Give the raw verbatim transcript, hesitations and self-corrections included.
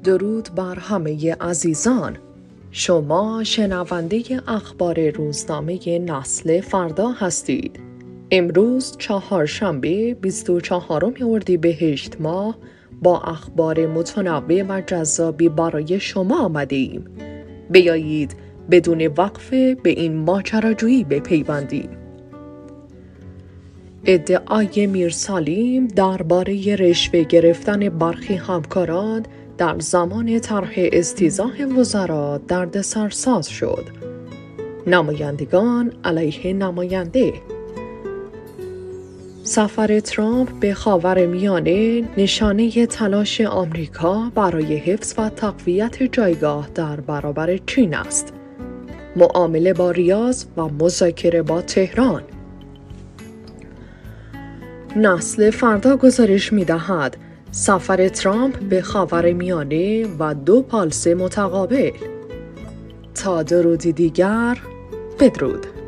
درود بر همه عزیزان. شما شنونده اخبار روزنامه نسل فردا هستید. امروز چهارشنبه بیست و چهارم اردیبهشت ماه با اخبار متنوع و جذابی برای شما آمدیم. بیایید بدون وقفه به این ماجراجویی بپیوندیم. ادعای میرسلیم درباره رشوه گرفتن برخی همکاران در زمان طرح استیضاح وزرا دردسرساز شد. نمایندگان علیه نماینده. سفر ترامپ به خاورمیانه نشانه تلاش آمریکا برای حفظ و تقویت جایگاه در برابر چین است. معامله با ریاض و مذاکره با تهران. نسل فردا گزارش می‌دهد سفر ترامپ به خاورمیانه و دو پالس متقابل. تا درودی دیگر، بدرود.